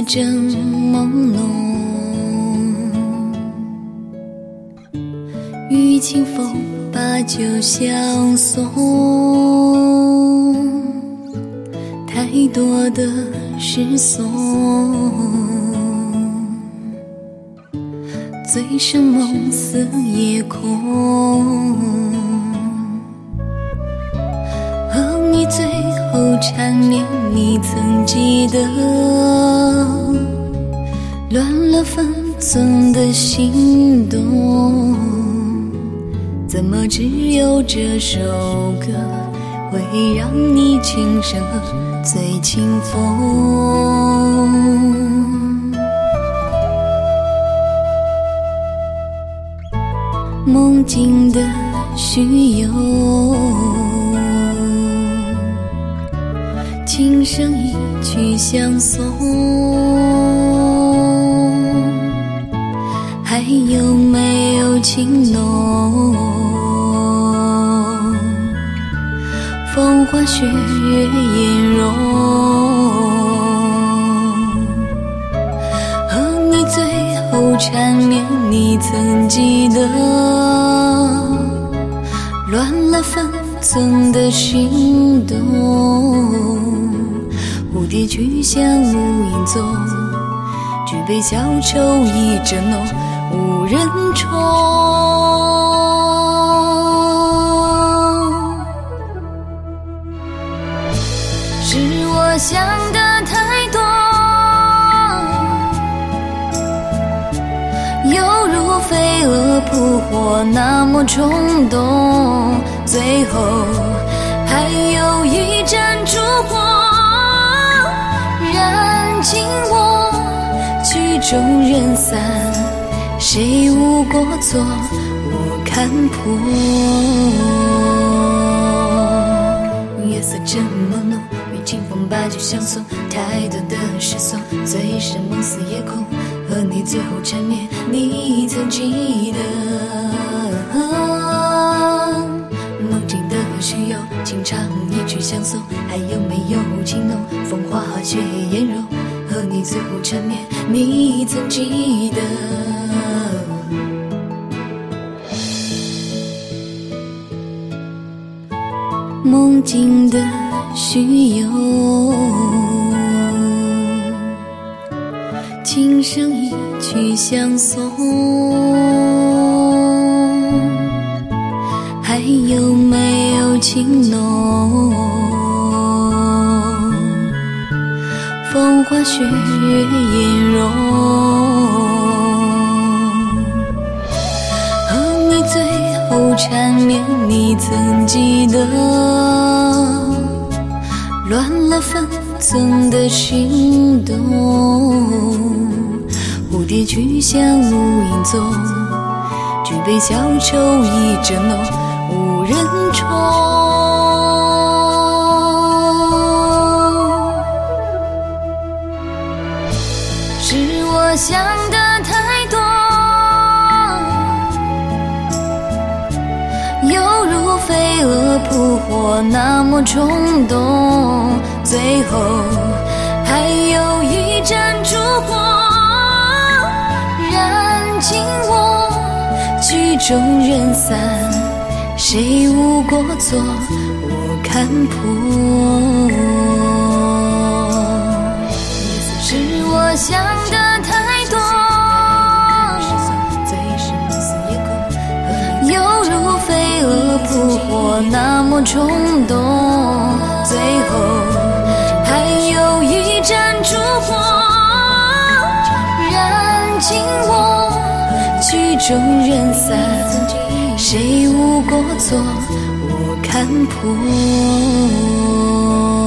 正朦胧，与清风把酒相送，太多的失踪，醉生梦死夜空，和你最后缠绵，你曾记得乱了分寸的心动，怎么只有这首歌会让你轻声和醉清风？梦境的虚有，琴声一曲相送，还有没有情浓？风花雪月颜容，和你最后缠绵，你曾记得乱了分寸的心动，蝴蝶去向无影踪，举杯消愁意正浓，无人宠。是我想的太多，犹如飞蛾扑火那么冲动，最后还有一盏烛火燃尽我，曲终人散，谁无过错我看破。夜色正朦胧，与清风把酒相送，太多的失踪，醉生梦死夜空，和你最后缠绵，你曾记得梦境的虚有，情长一曲相送，还有没有情浓？风花雪月颜容，和你最后缠绵，你曾记得梦境的虚有，琴声一曲相送，还有没有情浓？风花雪月颜容，和你最后缠绵，你曾记得乱了分寸的心动，蝴蝶去向无影踪，举杯消愁意正浓，无人宠。是我想的太多，犹如飞蛾扑火那么冲动，最后还有一盏烛火燃尽我，曲终人散，谁无过错我看破。是我想的太多，犹如飞蛾扑火那么冲动，最后还有一盏烛火燃尽我，曲终人散，谁无过错我看破。